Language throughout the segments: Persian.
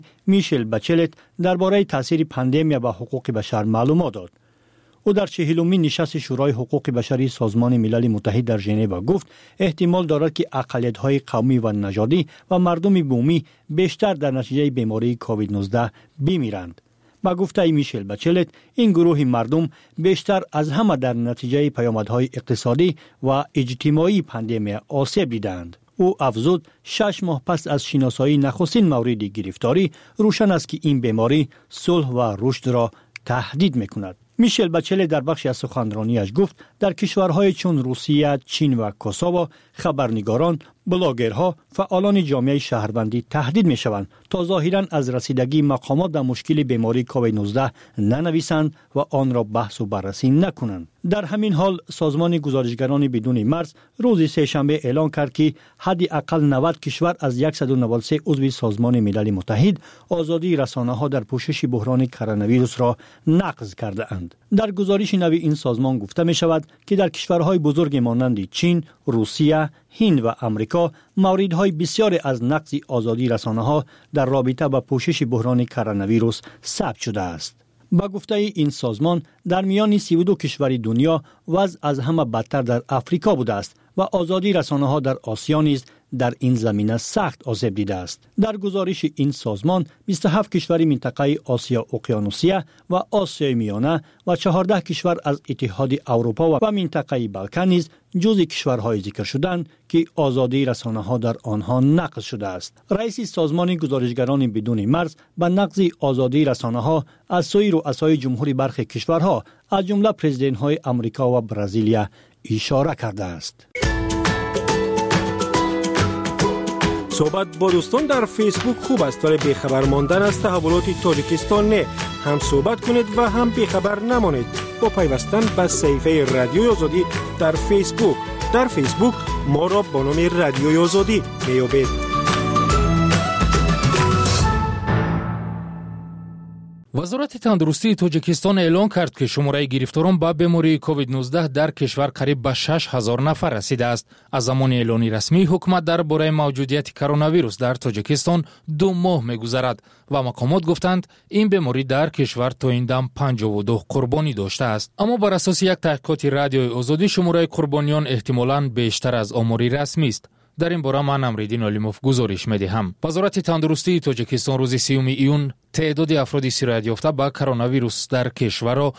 میشل بچلت درباره تاثیر پاندemia به حقوق بشر معلومات داد. او در 40مین نشست شورای حقوق بشری سازمان ملل متحد در ژنو گفت احتمال دارد که اقلیت‌های قومی و نژادی و مردم بومی بیشتر در نتیجه بیماری کووید 19 بمیرند. با گفته میشل بچلت این گروه مردم بیشتر از همه در نتیجه پیامدهای اقتصادی و اجتماعی پاندemia آسیب دیدند. او افزود 6 ماه پس از شناسایی نخستین مورد گرفتاری روشن است که این بیماری صلح و رشد را تهدید میکند. میشل بچلت در بخشی از سخنرانیش گفت در کشورهای چون روسیه، چین و کوسوو خبرنگاران، بلاگرها، فعالان جامعه شهروندی تهدید میشوند تا ظاهراً از رسیدگی مقامات به مشکل بیماری کووید 19 ننویسند و آن را بحث و بررسی نکنند. در همین حال سازمان گزارشگران بدون مرز روز سه‌شنبه اعلام کرد که حداقل 90 کشور از 193 عضو سازمان ملل متحد آزادی رسانه‌ها در پوشش بحران کرونا ویروس را نقض کرده اند. در گزارش نوی این سازمان گفته می شود که در کشورهای بزرگ مانند چین، روسیه، هند و آمریکا موردهای بسیاری از نقض آزادی رسانه‌ها در رابطه با پوشش بحران کرونا ویروس ثبت شده است. با گفته این سازمان در میان 32 کشور دنیا وضع از همه بدتر در آفریقا بوده است و آزادی رسانه‌ها در آسیا نیز در این زمینه سخت آسیب دیده است. در گزارش این سازمان 27 کشور منطقه آسیا اقیانوسیه و آسیای میانه و 14 کشور از اتحاد اروپا و منطقه بالکان نیز جزو کشورهای ذکر شدند که آزادی رسانه‌ها در آنها نقض شده است. رئیس سازمان گزارشگران بدون مرز به نقض آزادی رسانه‌ها از سوی رؤسای جمهوری برخی کشورها از جمله پرزیدنت‌های آمریکا و برزیلیا اشاره کرده است. صحبت با دوستان در فیسبوک خوب است ولی بیخبر ماندن از تحولات تاجیکستان نه. هم صحبت کنید و هم بیخبر نمانید با پیوستن به صفحه رادیوی آزادی در فیسبوک. در فیسبوک ما را با نام رادیوی آزادی میابید. وزارت تندرستی تاجیکستان اعلام کرد که شماره گرفتاران با بیماری کووید 19 در کشور قریب به 6000 نفر رسیده است. از زمان اعلان رسمی حکومت درباره موجودیت کرونا ویروس در تاجیکستان 2 ماه می‌گذرد و مقامات گفتند این بیماری در کشور تا این دم 52 قربانی داشته است. اما بر اساس یک تحقیقات رادیوی آزادی شماره قربانیان احتمالاً بیشتر از آمار رسمی است. در این باره من امریدین علیموف گزارش می‌دهم. وزارت تندرستی تاجیکستان روز 30 ایون تعداد افراد سیرایت یافته با کرونا ویروس در کشور را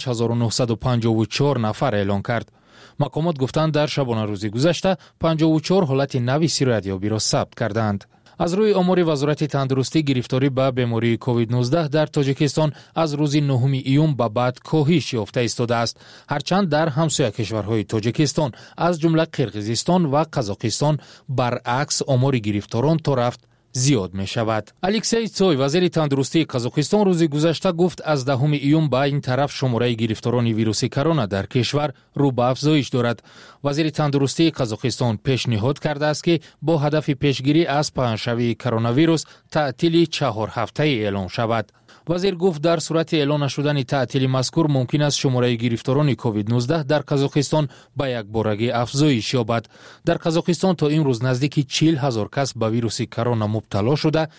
5954 نفر اعلام کرد. مقامات گفتند در شبانه روز گذشته 54 حالت نوی سیرایت یابی را ثبت کردند. از روی آمار وزارت تندرستی گرفتاری به بیماری کووید 19 در تاجیکستان از روز 9 ایون به بعد کاهش یافته ایستاده است، هرچند در همسایه کشورهای تاجیکستان از جمله قرقیزستان و قزاقستان برعکس آمار گرفتاران تا رفت زیاد می شود. الکسی چوی وزیر تندرستی قزاقستان روز گذشته گفت از 10 ایون به این طرف شماره گرفتاران ویروس کرونا در کشور رو به افزایش دارد. وزیر تندرستی قزاقستان پیشنهاد کرده است که با هدف پیشگیری از پنهشوی کرونا ویروس تعطیل 4 هفته‌ای اعلام شود. وزیر گفت در صورت اعلان نشدن تعطیل مذکور ممکن است شماره گرفتاران کووید 19 در قزاقستان به یک بارگی افزایش یابد. در قزاقستان تا امروز نزدیک 40,000 کس به ویروس کرونا مبتلا شده،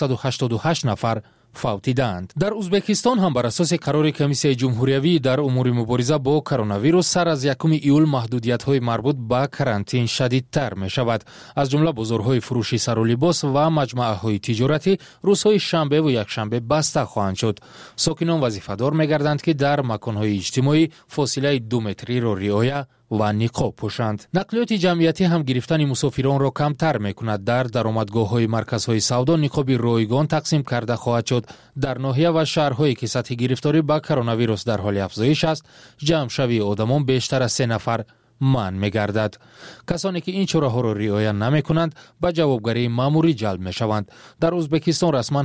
188 نفر فوت دیدند. در ازبکستان هم بر اساس قرار کمیسیون جمهوریوی در امور مبارزه با کرونا ویروس سر از 1 ایول محدودیت‌های مربوط به کرانتین شدیدتر می شود. از جمله بازارهای فروشی سر و لباس و مجمع‌های تجارتی روزهای شنبه و یکشنبه بسته خواهند شد. ساکنان وظیفه‌دار می‌گردند که در مکان‌های اجتماعی فاصله 2 متری را رعایت و نقاب پوشند. نقلیات جمعیتی هم گرفتن مسافران را کمتر می‌کند. در درآمدگاه‌های مرکزهای سودا نقاب رایگان تقسیم کرده خواهد شد. در ناحیه و شهرهایی که سطح گرفتاری با کرونا ویروس در حال افزایش است، جمع شوی آدمان بیشتر از 3 نفر منع می‌گردد. کسانی که این چاره‌ها را رعایت نمی‌کنند به جوابگری مأموری جلب می‌شوند. در ازبکستان رسما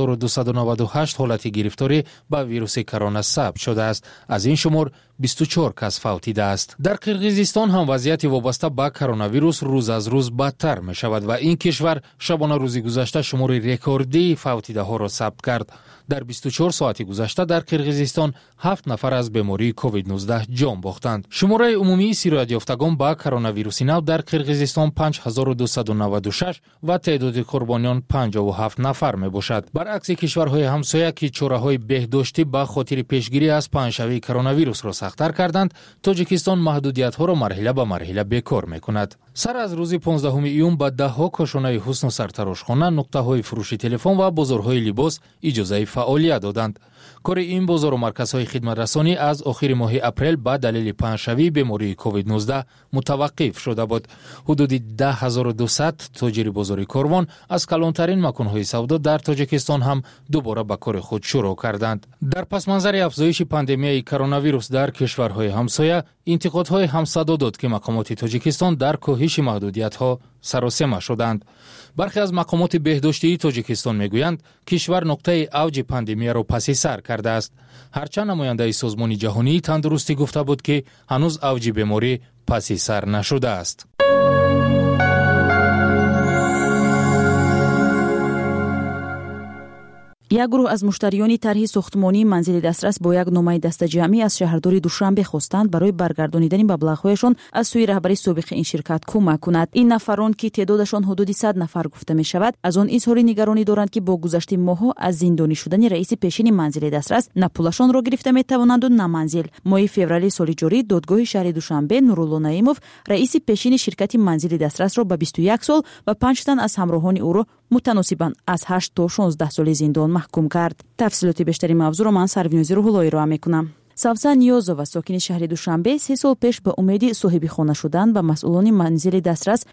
8298 حالت گرفتاری با ویروس کرونا ثبت شده است. از این شمار 24 کس فوت دیده است. در قرقیزستان هم وضعیت وابسته به کرونا ویروس روز از روز بدتر می‌شود و این کشور شبانه روز گذشته شمار رکوردی فوت دیده‌ها را ثبت کرد. در 24 ساعت گذشته در قرقیزستان 7 نفر از بیماری کووید 19 جان باختند. شماره عمومی سیرایت صورت یافتگان با کرونا ویروس نو در قرقیزستان 5296 و تعداد قربانیان 57 نفر می باشد. برعکس کشورهای همسایه که چاره‌های بهداشتی با خاطر پیشگیری از پنه‌شوی کرونا ویروس را سخت‌تر کردند، تاجیکستان محدودیت‌ها را مرحله به مرحله بیکار می‌کند. سر از روز 15 ایون با ده‌ها کاشانه حسن و سرتراشخانه، نقطه‌های فروش تلفن و بازارهای لباس اجازه فعالیت دادند. کار این بازار و مرکزهای خدمت رسانی از آخر ماه اپریل با دلیل پنه‌شوی بیماری کووید 19 متوقف شده بود. حدود 10200 تاجر بازار کاروان از کلانترین مکان‌های سودا در تاجیکستان هم دوباره به کار خود شروع کردند. در پس منظر افزایش پاندمی کرونا ویروس در کشورهای همسایه، انتقادهای هم صدا داد که مقامات تاجیکستان در کاهش محدودیت‌ها سراسیمه شدند. برخی از مقامات بهداشتی تاجیکستان میگویند کشور نقطه اوج پاندمی را پس سر کرده است. هرچند نماینده سازمان جهانی تندرستی گفته بود که هنوز اوج بیماری پس سر نشده است. یک گروه از مشتریان طرح ساختمانی منزل دسترس با یک نامه دسته‌جمعی از شهرداری دوشنبه خواستند برای برگردانیدن مبلغ‌هایشان از سوی رهبری سابق این شرکت کمک کند. این نفران که تعدادشان حدود 100 نفر گفته می شود، از آن اظهار نگرانی دارند که با گذشت ماه‌ها از زندانی شدن رئیس پیشین منزل دسترس نه پولشان را گرفته می توانند و نه منزل. ماه فوریه سال جاری دادگاه شهر دوشنبه نورالله نعیموف رئیس پیشین شرکت منزل دسترس را به 21 سال و 5 تن از همراهان او را متناسباً از 8 تا 16 سال زندان محکوم کرد. تفصیلات بیشتری موضوع را من سروینوزی روح‌اللهی را میکنم. سوسن نیازова ساکن شهر دوشنبه 3 سال پیش به امید صاحب خانه شدن به مسئولان منزل دسترس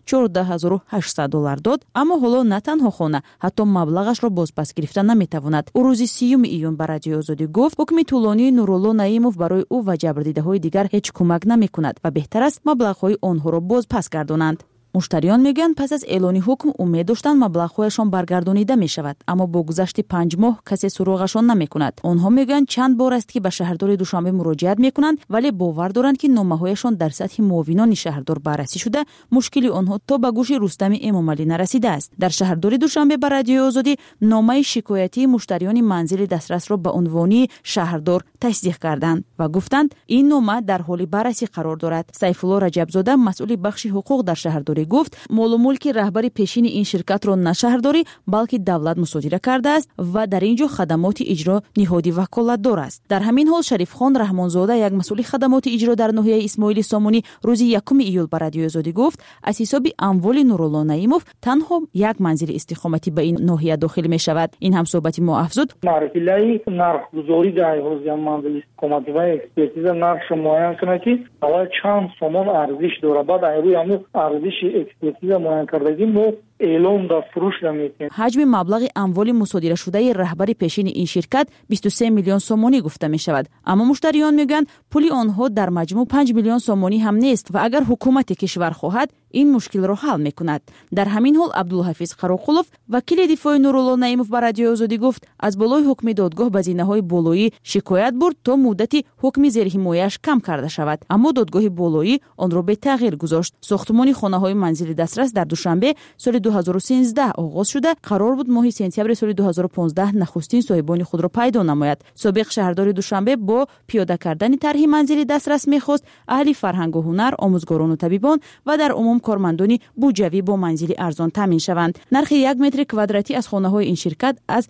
$14800 داد، اما حالا نه تنها خانه، حتی مبلغش را بازپس گرفتن نمیتواند. او روز 30 ایون به رادیو آزادی گفت حکم طولانی نورالله نعیموف برای او و جبردیده‌های دیگر هیچ کمک نمیکند و بهتر است مبلغ‌های آنها را بازپس گردانند. مشتریان میگن پس از اعلان حکم امید داشتن مبلغ‌هایشان برگردانیده می شود، اما با گذشت 5 ماه کسی سراغشان نمی کند. آنها میگن چند بار است که به شهردار دوشنبه مراجعت می کنند، ولی باور دارند که نامه‌هایشان در سطح معاونان شهردار بررسی شده، مشکل آنها تا به گوش رستم امامعلی نرسیده است. در شهردار دوشنبه به رادیو آزادی نامه شکایتی مشتریان منزل دسترس را به عنوان شهردار تصدیق کردند و گفتند این نامه در حال بررسی قرار دارد. سیفالله رجبزاده مسئول بخش حقوق در شهرداری گفت مال و ملک رهبری پیشین این شرکت را نه شهرداری بلکه دولت مصادره کرده است و در اینجا خدمات اجرا نهادی وکالت دار است. در همین حال شریف خان رحمانزاده یک مسئول خدمات اجرا در ناحیه اسماعیل سامونی روز 1 ایول به رادیو آزادی گفت از حساب اموال نورالله نعیموف تنها یک منزل استقامتی به این ناحیه داخل می شود. این هم صحبت ما افزود معرفی نرخ‌گذاری در حوزه منزل استقامتی و اکسپرتیز نرخ معین کنه که حالا چند سامان ارزش داره، بعد روی همون ارزش اکسپرتیز معین کردگی ما اعلام در فروش نمی‌کنیم. حجم مبلغ اموال مصادره شده رهبری پیشین این شرکت 23 میلیون سومانی گفته می شود، اما مشتریان میگن پول آنها در مجموع 5 میلیون سومانی هم نیست و اگر حکومت کشور خواهد این مشکل را حل میکند. در همین حال عبدالحفیظ قراقلوف وکیل دفاع نورالله نعیموف به رادیو آزادی گفت از بالای حکم دادگاه به زینه‌های بالایی شکایت برد تا مدتی حکم زیر حمایه‌اش کم کرده شود، اما دادگاه بالایی آن را به تغییر گذاشت. ساختمان خانه‌های منزل دسترس در دوشنبه سال 2013 آغاز شده، قرار بود ماه سپتامبر سال 2015 نخستین صاحبان خود را پیدا نماید. سابق شهردار دوشنبه با پیاده کردن طرح منزل دسترس می‌خواست اهل فرهنگ و هنر، آموزگاران و طبیبان و در عموم کارمندان بودجوی با منزل ارزان تامین شوند. نرخ 1 متر کوادراتی از خانه‌های این شرکت از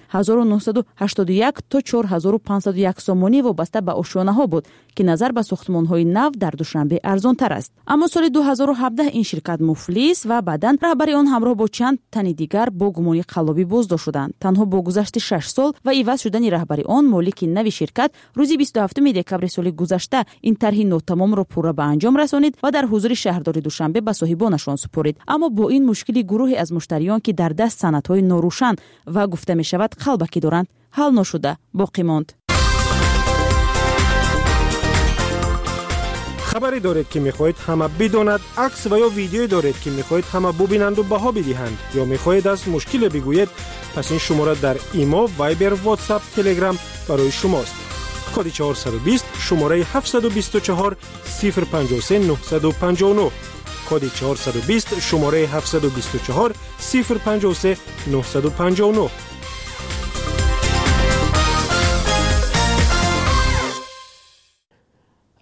1981 تا 4501 سومانی وابسته به آشیانه‌ها بود که نظر به ساختمان‌های نو در دوشنبه ارزان تر است. اما سال 2017 این شرکت مفلس و بعداً رهبر آن همراه با چند تن دیگر با گمان قلابی بازداشت شدند. تنها با گذشت 6 سال و عوض شدن رهبری آن، مالک نوی شرکت روز 27 دکبر سال گذشته این طرح ناتمام را پورا به انجام رسانید و در حضور شهردار دوشنبه به صاحبانشان سپرید. اما با این مشکلی گروهی از مشتریان که در دست سندهای ناروشن و گفته می شود قلبکی دارند حل نشده باقی ماند. خبری دارید که میخواهید همه بداند، عکس و یا ویدیویی دارید که میخواهید همه ببینند و بها بدهند، یا میخواهید از مشکل بگویید، پس این شماره در ایما، وایبر، واتساپ، تلگرام برای شماست. کد 420 شماره 724 053 959. کد 420 شماره 724 053 959.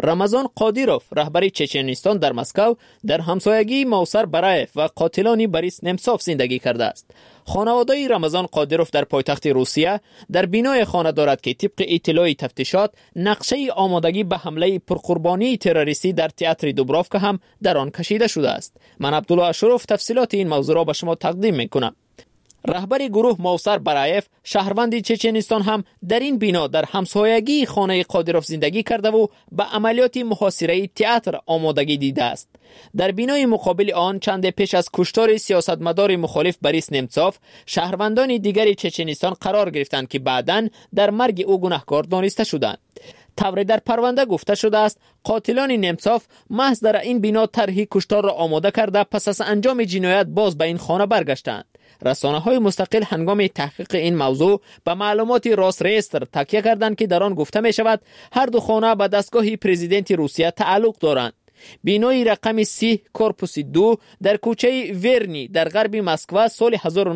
رمضان قادیروف رهبر چچنیستان در مسکو در همسایگی موسر برایف و قاتلان بوریس نمسوف زندگی کرده است. خانواده رمضان قادیروف در پایتخت روسیه در بینای خانه دارد که طبق اطلاع تفتیشات نقشه آمادگی به حمله پرقربانی تروریستی در تئاتر دوبروفکا هم در آن کشیده شده است. من عبدالله اشرف تفصیلات این موضوع را به شما تقدیم میکنم. رهبر گروه موسر برایف شهروند چچنیستان هم در این بنا در همسایگی خانه قادیروف زندگی کرده و به عملیات محاصره تئاتر آمادگی دیده است. در بینای مقابل آن چند پیش از کشتار سیاستمدار مخالف بوریس نمسوف شهروندان دیگر چچنیستان قرار گرفتند که بعداً در مرگ او گناهکار دانسته شدند. طوری در پرونده گفته شده است قاتلان نمسوف محض در این بنا طرح کشتار را آماده کرده پس از انجام جنایت باز به این خانه برگشتند. رسانه‌های مستقل هنگام تحقیق این موضوع به معلومات راس ریستر تکیه کردند که در آن گفته می شود هر دو خانه به دستگاه پرزیدنت روسیه تعلق دارند. بینای رقم 30 کورپوس 2 در کوچه ورنی در غرب مسکو سال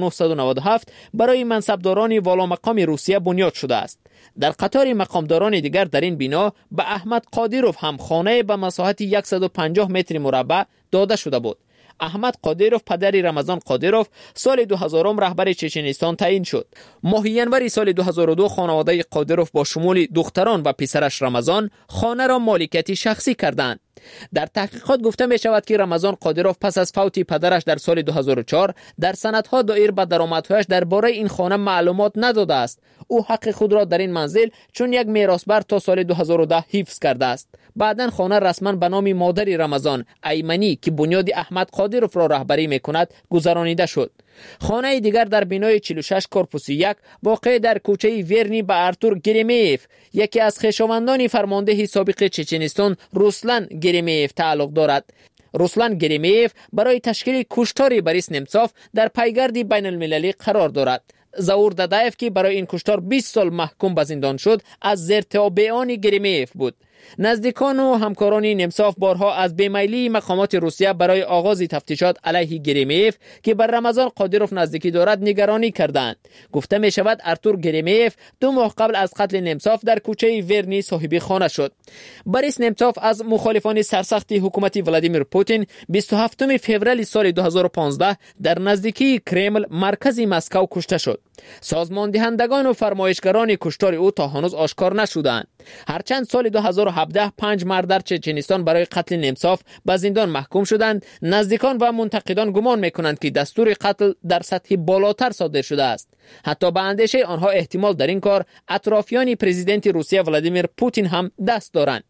1997 برای منصبداران والامقام روسیه بنیاد شده است. در قطار مقامداران دیگر در این بنا به احمد قادیروف هم خانه به مساحت 150 متر مربع داده شده بود. احمد قادیروف پدر رمضان قادیروف سال 2000 رهبر چچنیستان تعیین شد. ماه ینور سال 2002 خانواده قادیروف با شمول دختران و پسرش رمضان خانه را مالکیت شخصی کردند. در تحقیقات گفته می شود که رمضان قادیروف پس از فوت پدرش در سال 2004 در سندها دایر به درآمدهایش درباره این خانه معلومات نداده است. او حق خود را در این منزل چون یک میراثبر تا سال 2010 حفظ کرده است. بعداً خانه رسما به نام مادر رمضان ایمنی که بنیاد احمد قادیروف را رهبری میکند گذرانیده شد. خانه دیگر در بینای 46 کورپوس 1 واقع در کوچه ورنی به ارتور گریمیف یکی از خویشاوندان فرمانده سابق چچنیستان روسلان گریمیف تعلق دارد. روسلان گریمیف برای تشکیل کشتار بوریس نمسوف در پیگرد بین المللی قرار دارد. زاور دادایف که برای این کشتار 20 سال محکوم به زندان شد از زرتابعان گریمیف بود. نزدیکان و همکاران نمسوف بارها از بیمیلی مقامات روسیه برای آغاز تفتیشات علیه گریمیف که بر رمضان قادیروف نزدیکی دارد نگرانی کردند. گفته می شود ارتور گریمیف 2 ماه قبل از قتل نمسوف در کوچه ورنی صاحب خانه شد. بوریس نمسوف از مخالفان سرسخت حکومت ولادیمیر پوتین 27 فوریه سال 2015 در نزدیکی کرمل مرکز مسکو کشته شد. سازمان دهندگان و فرمایشگران کشتار او تا هنوز آشکار نشدند. هرچند سال 2017 5 مرد در چچنیستان برای قتل نمسوف به زندان محکوم شدند، نزدیکان و منتقدان گمان میکنند که دستور قتل در سطح بالاتر صادر شده است. حتی به اندیشه آنها احتمال در این کار اطرافیان پرزیدنت روسیه ولادیمیر پوتین هم دست دارند.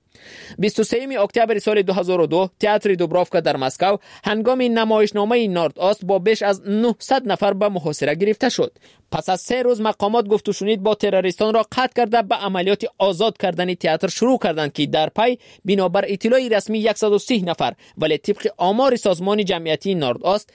23 اکتبر سال 2002 تئاتر دوبروفکا در مسکو هنگام نمایشنامه نورد آست با بیش از 900 نفر به محاصره گرفته شد. پس از 3 روز مقامات گفت و شنید با تروریستان را قطع کرده به عملیات آزاد کردن تئاتر شروع کردند که در پی بنابر اطلاع رسمی 130 نفر ولی طبق آمار سازمان جمعیتی نورد آست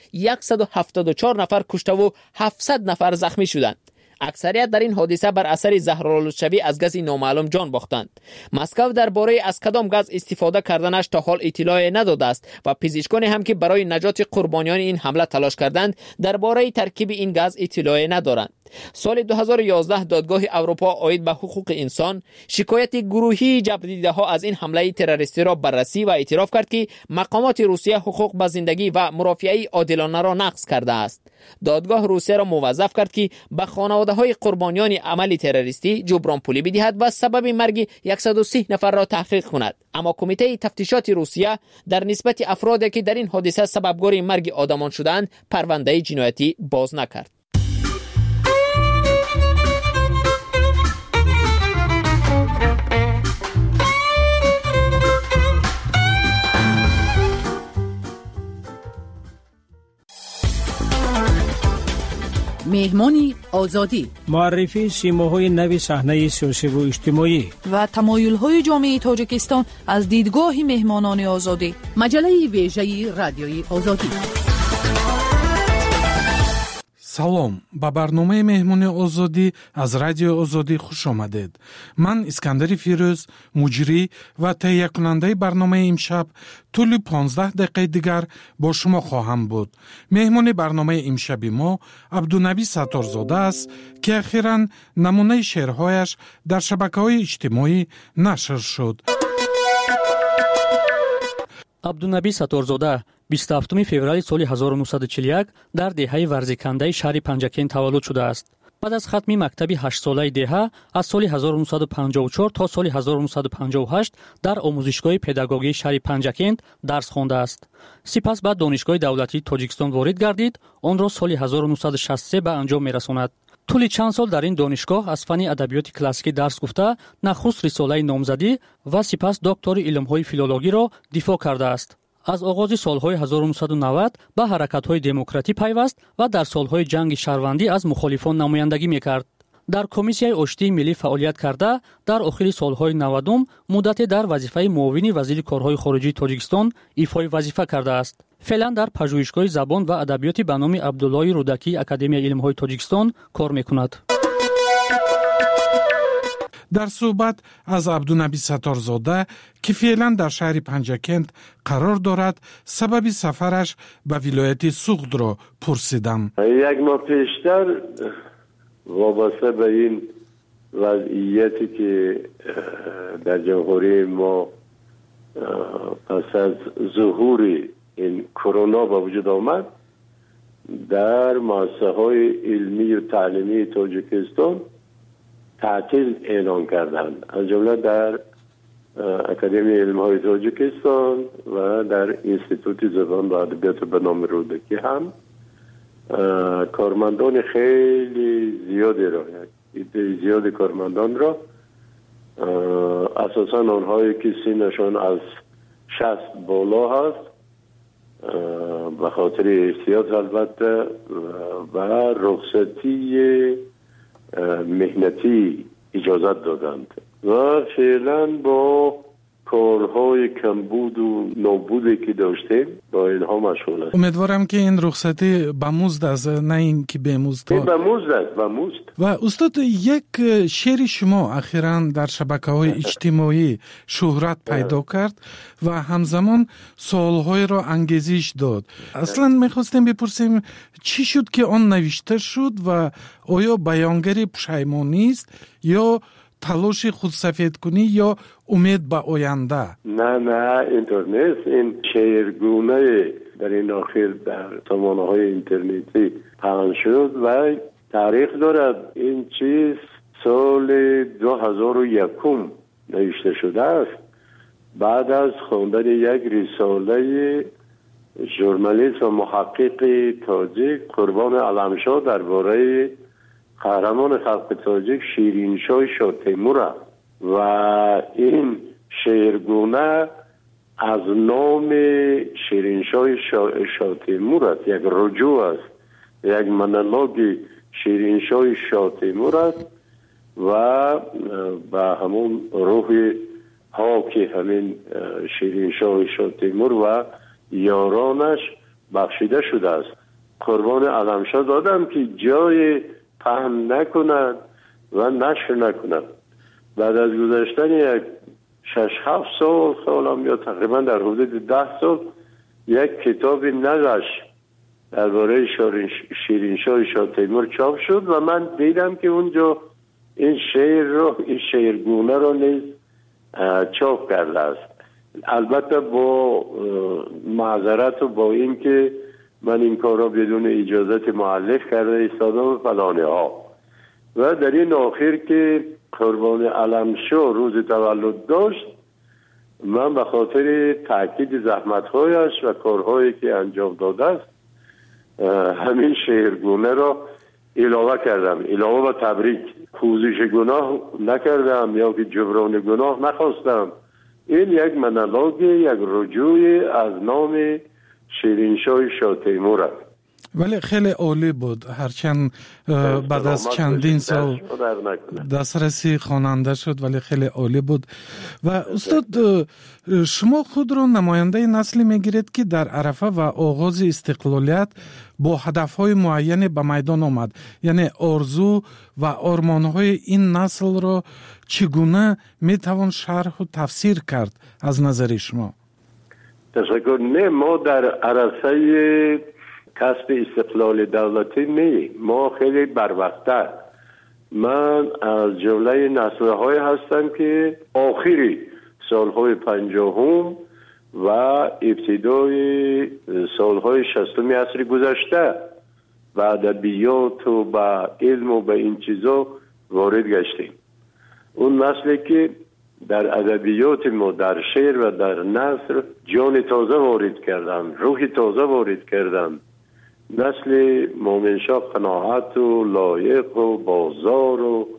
174 نفر کشته و 700 نفر زخمی شدند. اکثریت در این حادثه بر اثر زهرآلودشوی از گاز نامعلوم جان باختند. مسکو درباره از کدام گاز استفاده کردنش تا حال اطلاع نداده است و پزشکان هم که برای نجات قربانیان این حمله تلاش کردند درباره ترکیب این گاز اطلاع ندارند. سال 2011 دادگاه اروپا عاید به حقوق انسان شکایت گروهی جبردیده‌ها از این حمله تروریستی را بررسی و اعتراف کرد که مقامات روسیه حقوق به زندگی و مرافعه عادلانه را نقض کرده است. دادگاه روسیه را موظف کرد که به خانواده‌های قربانیان عمل تروریستی جبران پولی بدهد و سبب مرگ 130 نفر را تحقیق کند. اما کمیته تفتیشات روسیه در نسبت افرادی که در این حادثه سببگار مرگ آدمان شدند پرونده جنایتی باز نکرد. مهمانی آزادی، معرفی سیماهای نوی صحنه سیاسی و اجتماعی و تمایل‌های جامعه تاجیکستان از دیدگاه مهمانان آزادی. مجله ویژه رادیوی آزادی. салом ба барномаи меҳмони озодӣ аз радиои озодӣ хуш омадед. ман искандари фирӯз муҷрӣ ва таҳиякунандаи барномаи имшаб тӯли 15 дақиқаи дигар бо шумо хоҳам буд. меҳмони барномаи имшаби мо абдунабӣ сатторзода аст ки ахиран намунаи шеърҳояш дар шабакаҳои иҷтимоӣ нашр шуд. عبدالنبی ستارزاده 27 فوریه سال 1941 در دهه ورزیکنده شهر پنجکین تولد شده است. بعد از ختم مکتب 8 ساله دهه از سال 1954 تا سال 1958 در آموزشگاه پداگوژی شهر پنجکین درس خوانده است. سپس به دانشگاه دولتی تاجیکستان وارد گردید، آن را سال 1963 به انجام می‌رساند. طول چند سال در این دانشگاه از فن ادبیات کلاسیکی درس گفته، نخست رساله نامزدی و سپس دکتر علوم‌های فیلولوژی را دفاع کرده است. از آغاز سالهای 1990 به حرکت‌های دموکراتی پیوست و در سالهای جنگ شهروندی از مخالفان نمایندگی می‌کرد. در کمیسیای آشتی ملی فعالیت کرده، در آخر سالهای 90 مدت در وظیفه معاون وزیر کارهای خارجی تاجیکستان ایفای وظیفه کرده است. فعلا در پژوهشگاه زبان و ادبیات به نام عبدالله رودکی اکادمی علم‌های تاجیکستان کار می‌کند. در صحبت از عبدالنبی ستارزاده که فعلا در شهر پنجکند قرار دارد، سبب سفرش به ولایت سوخت را پرسیدم. یک ماه پیشتر وابسته به این وضعیتی که در جمهوری ما پس از ظهور این کرونا به وجود آمد، در مؤسسه‌های علمی و تعلیمی تاجیکستان تعطیل اعلان کردند، از جمله در اکادمی علم‌های تاجیکستان و در انستیتوت زبان و ادبیات به نام رودکی هم کارمندان خیلی زیادی را، زیاد کارمندان را، اساساً آنهایی که سنشان از 60 بالا هست، به خاطر احتیاط البته و رخصتی مهنتی اجازت دادند و فعلا با کارهای کمبود و نابودی که داشتیم با اینها مشغول است. امیدوارم که این رخصتی به مزد است، نه این که به مزد. این به مزد است، به مزد. و استاد، یک شعر شما اخیراً در شبکه‌های اجتماعی شهرت پیدا کرد و همزمان سوال‌های را انگیزش داد. اصلاً می‌خواستیم بپرسیم چی شد که آن نوشته شد و آیا بیانگر پشیمانی است یا تلاش خودسفید کنی یا امید به آینده؟ نه اینطور نیست. این شعرگونه در این آخر در سامانه‌های اینترنتی پخش شد و تاریخ دارد. این چیز سال 2001 نوشته شده است، بعد از خواندن یک رساله ژورنالیست و محقق تاجیک قربان علمشاه درباره قهرمان خلق تاجیک شیرینشاه شاه تیمور و این شعرگونه از نام شیرینشاه شاه تیمور است، یک رجوع است، یک مونولوگ شیرینشاه شاه تیمور است و به همون روح که همین شیرینشاه شاه تیمور و یارانش بخشیده شده است. قربان علمشاه دادم که جای پهن نکند و نشر نکند. بعد از گذشتن یک 6-7 سال یا تقریبا در حدود 10 سال یک کتاب نقش درباره شیرینشاه شاه تیمور چاپ شد و من دیدم که اونجا این شعرگونه رو نیز چاپ کرده است. البته با معذرت و با این که من این کار را بدون اجازت مؤلف کرده ایستادم فلانه ها. و در این آخر که قربان علمشاه روز تولد داشت، من به خاطر تاکید زحمت‌هایش و کارهایی که انجام داده است همین شعرگونه را علاوه کردم، علاوه به تبریک. پوزش گناه نکردم یا که جبران گناه نخواستم. این یک مونولوگ، یک رجوع از نام شیرینشاه شاه تیمور است. ولی خیلی عالی بود، هرچند بعد از چندین سال دسترسی خواننده شد، ولی خیلی عالی بود. و استاد، شما خود را نماینده نسلی میگیرید که در عرفه و آغاز استقلالیت با هدفهای معین به میدان آمد، یعنی آرزو و آرمانهای این نسل را چگونه میتوان شرح و تفسیر کرد از نظر شما؟ تشکر. نه، ما در عرصه کسب استقلال دولتی نه، ما خیلی بروقت‌تر. من از جمله نسل‌های هستم که آخری سالهای 50 و ابتدای سالهای 60 عصر گذشته و ادبیات و به علم و به این چیزا وارد گشتیم. اون نسلی که در ادبیات ما، در شعر و در نثر جان تازه وارد کردن، روح تازه وارد کردن، نسل مومنشاه قناعت و لایق و بازار و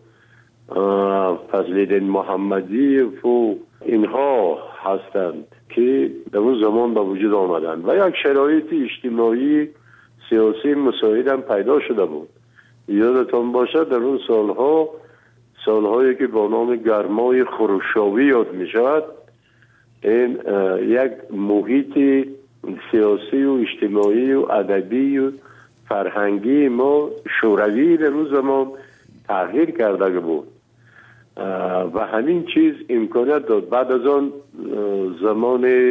فضل‌الدین محمدی و اینها هستند که در اون زمان به وجود آمدند و یک شرایط اجتماعی سیاسی مساعد هم پیدا شده بود. یادتان باشد در اون سالهایی که با نام گرمای خروشاوی یاد می شود، این یک محیط سیاسی و اجتماعی و ادبی و فرهنگی ما شوروی در اون زمان تغییر کرده بود و همین چیز امکانیت داد. بعد از آن زمان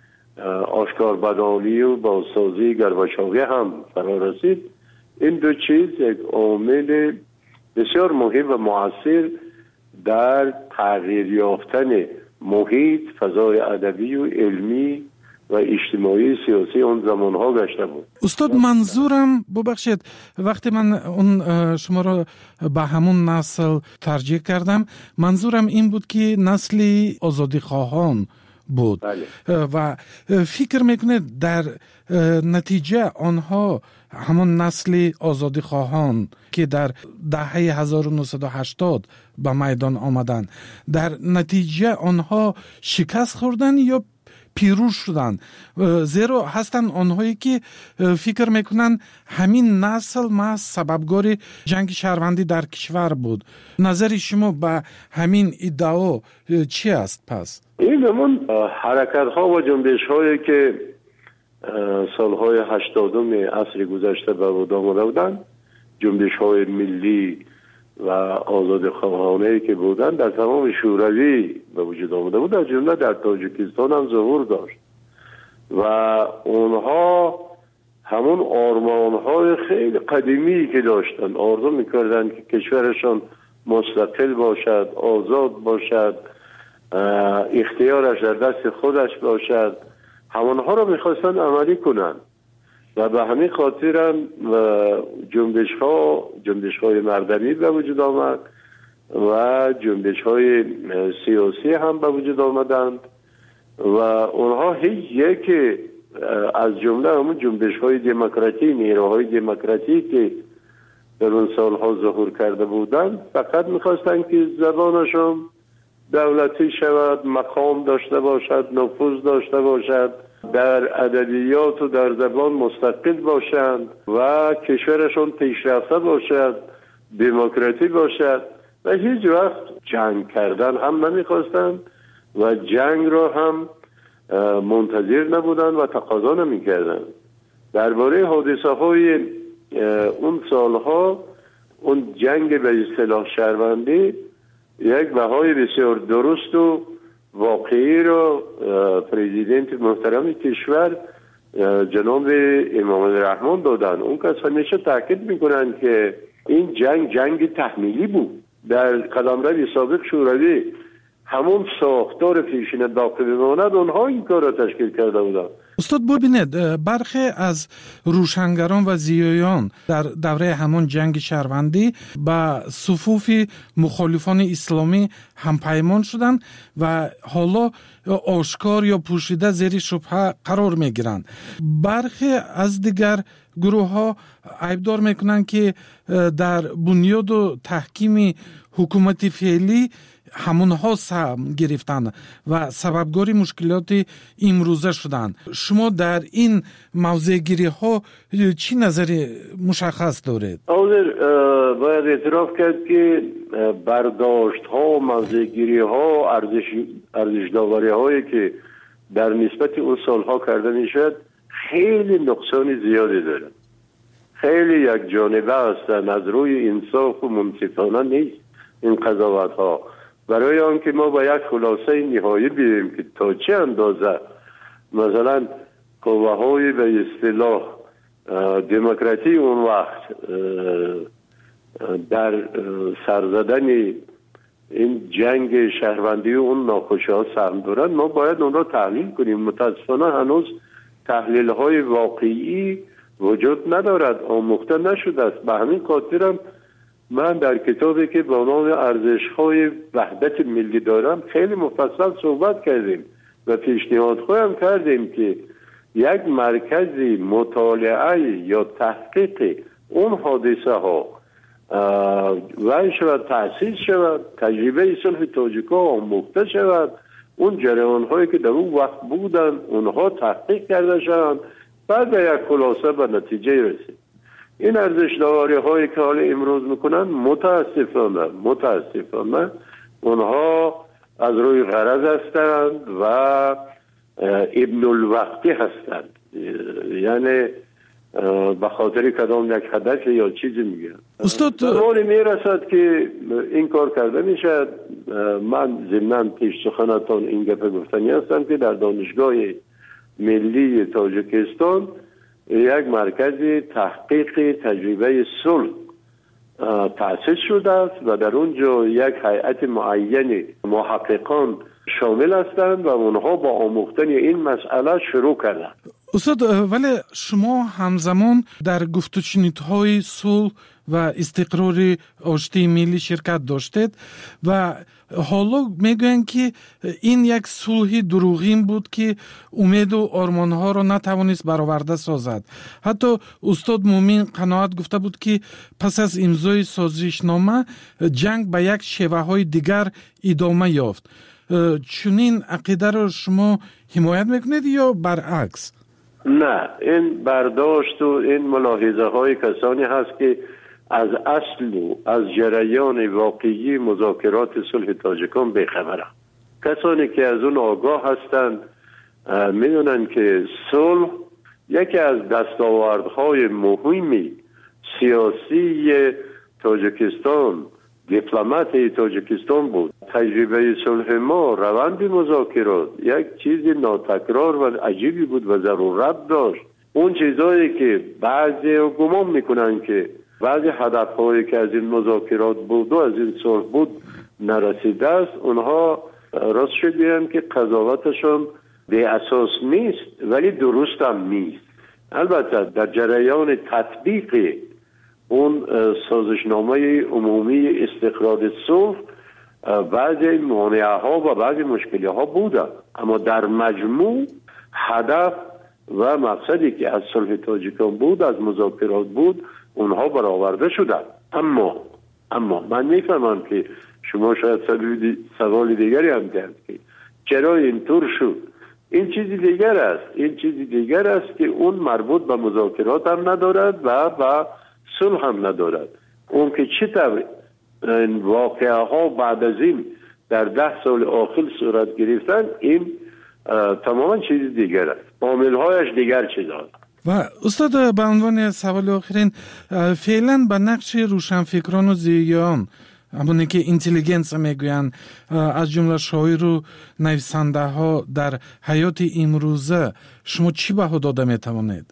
آشکاربدانی و بازسازی گرباچوی هم فرا رسید. این دو چیز یک عامل بسیار مهم و مؤثر در تغییر یافتن محیط، فضای ادبی و علمی و اجتماعی سیاسی اون زمانها گشته بود. استاد منظورم ببخشید وقتی من اون شما را به همون نسل ترجیح کردم، منظورم این بود که نسلی آزادی خواهان بود. بله. و فکر میکنه در نتیجه آنها همون نسل آزادی خواهان که در دهه 1980 به میدان آمدن، در نتیجه آنها شکست خوردن یا پیروز شدن؟ زیرا هستن آنهایی که فکر میکنن همین نسل محض سببگار جنگ شهروندی در کشور بود. نظر شما به همین ادعا چی است پس؟ این همون حرکت ها و جنبش هایی که سالهای 80 عصر گذشته به وجود آمده بودند، جنبش های ملی و آزادی خواهانه که بودند در تمام شوروی به وجود آمده بود، در جمله در تاجیکستان هم ظهور داشت و اونها همون آرمان های خیلی قدیمی که داشتن، آرزو میکردن که کشورشان مستقل باشد، آزاد باشد، اختیارش در دست خودش باشد، همونها رو میخواستن عملی کنن و به همین خاطر هم جنبش های مردمی به وجود آمد و جنبش های سیاسی هم به وجود آمدند و اونها هیچ یک از جمله همون جنبش های دموکراتی، نیروهای دموکراتی که در اون سالها ظهور کرده بودند فقط میخواستن که زبانشون دولتی شود، مقام داشته باشد، نفوذ داشته باشد، در ادبیات و در زبان مستقل باشند و کشورشون پیشرفته باشد، دموکراتی باشد و هیچ وقت جنگ کردن هم نمیخواستند و جنگ را هم منتظر نبودند و تقاضا نمیکردند. درباره حادثه های اون سالها، اون جنگ به اصطلاح شهروندی یک بهای بسیار درست و واقعی رو پرزیدنت محترم کشور جناب امام الرحمن دادن. اون کس همیشه تاکید میکنن که این جنگ تحمیلی بود. در قلمرو سابق شوروی همون ساختار پیشین باقی بماند، اونها این کار را تشکیل کرده بودن. استاد ببینید برخی از روشنگران و زیایان در دوره همون جنگ شهروندی به صفوف مخالفان اسلامی هم پیمان شدند و حالا آشکار یا پوشیده زیر شبهه قرار می گیرند. برخی از دیگر گروه ها عیبدار میکنند که در بنیاد و تحکیم حکومت فعلی همونها سهم گرفتن و سببگاری مشکلات امروزه شدن. شما در این موضع گیری ها چی نظری مشخص دارید؟ باید اعتراف کرد که برداشت ها، موضع گیری ها، ارزش داوری هایی که در نسبت اون سالها کرده میشد خیلی نقصان زیادی داره، خیلی یک جانبه هستن، از روی انصاف و منصفانه نیست این قضاوت ها. برای آنکه ما با یک خلاصه نهایی بیاییم که تا چه اندازه مثلا قوه های به اصطلاح دموکراتی اون وقت در سرزدن این جنگ شهروندی و اون ناخوشی ها سهم دارن، ما باید اون را تحلیل کنیم. متاسفانه هنوز تحلیل های واقعی وجود ندارد، آموخته نشده است. به همین خاطرم من در کتابی که با نام ارزش های وحدت ملی دارم خیلی مفصل صحبت کردیم و پیشنهاد خواهم کردیم که یک مرکزی مطالعه یا تحقیق اون حادثه ها وای شود، تأسیس شود، تجربه صلح تاجیک‌ها آموخته شود، اون جریان هایی که در اون وقت بودن اونها تحقیق کرده شوند، بعد به یک خلاصه به نتیجه رسید. این ارزش داوری هایی که حال امروز میکنن متاسفانه اونها از روی غرض هستند و ابن الوقتی هستند، یعنی به خاطر کدام یک هدف یا چیزی میگن. استاد زمانی میرسد که این کار کرده میشد. من ضمناً پیش سخنتان این گپ گفتنی هستم که در دانشگاه ملی تاجیکستان یک مرکز تحقیق تجربه صلح تأسیس شده است و در اونجا یک هیئت معین محققان شامل هستند و اونها با آموختن این مسئله شروع کردند. استاد، ولی شما همزمان در گفت و شنودهای صلح و استقرار آشتی ملی شرکت داشتید و حالا میگویند که این یک صلح دروغین بود که امید و آرمانها را نتوانست برآورده سازد. حتی استاد مومن قناعت گفته بود که پس از امضای سازشنامه جنگ به یک شیوه های دیگر ادامه یافت. چنین عقیده را شما حمایت میکنید یا برعکس؟ نه، این برداشت و این ملاحظه های کسانی هست که از اصل و از جریان واقعی مذاکرات صلح تاجیکان بیخبرند. کسانی که از اون آگاه هستند میدونن که صلح یکی از دستاوردهای مهمی سیاسی تاجیکستان، دیپلمات تاجیکستان بود. تجربه صلح ما، روند مذاکرات یک چیز ناتکرار و عجیبی بود و ضرورت داشت. اون چیزایی که بعضی گمان میکنن که بعضی هدفهایی که از این مذاکرات بود و از این صلح بود نرسیده است، اونها راست شد بگم که قضاوتشون بی اساس نیست ولی درست هم نیست. البته در جریان تطبیق اون سازشنامه عمومی استقرار صلح بعضی مانعه ها و بعضی مشکلی ها بوده، اما در مجموع هدف و مقصدی که از صلح تاجیکان بود، از مذاکرات بود، اونها برآورده شدند. اما من میفهمم که شما شاید سوال دیگری هم دارید که چرا اینطور شد. این چیزی دیگر است که اون مربوط به مذاکرات هم ندارد و به صلح هم ندارد. اون که چطور این واقعه ها بعد از این در 10 سال آخر صورت گرفتن، این تماما چیز دیگر است. عامل هایش دیگر چیزاست. و استاد، به عنوان سوال آخرین، فعلا به نقش روشنفکران و زیان، همونی که اینتلیجنس میگویند، از جمله شاعر و نویسنده ها در حیات امروزه شما چی بها داده میتوانید؟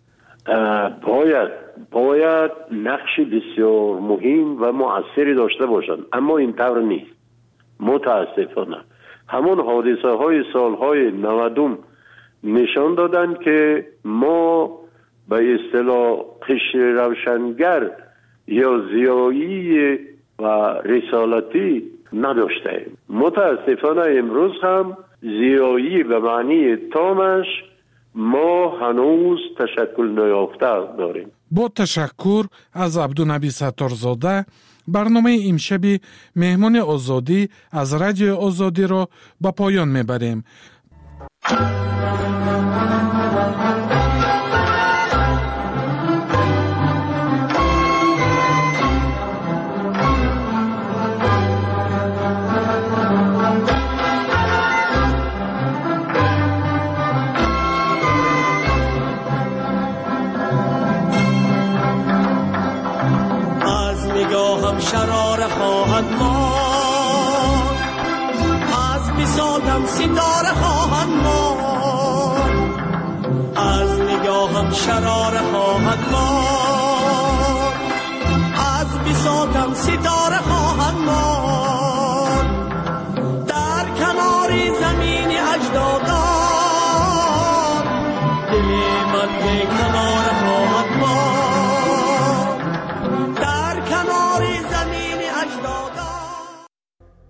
باید نقش بسیار مهم و مؤثری داشته باشند، اما اینطور نیست. متاسفانه همون حادثه های سالهای 90 نشان دادند که ما به اصطلاح قشر روشنگر یا زیایی و رسالتی نداشتیم. متاسفانه امروز هم زیایی به معنی تامش ما هنوز تشکل نیافته داریم. با تشکر از عبدالنبی ستارزاده، برنامه امشب مهمان آزادی از رادیو آزادی را به پایان میبریم. شرار خواهد ماند، از بساطم ستاره خواهد ماند، از نگاهم شرار خواهد ماند، از بساطم ستاره خواهد ماند.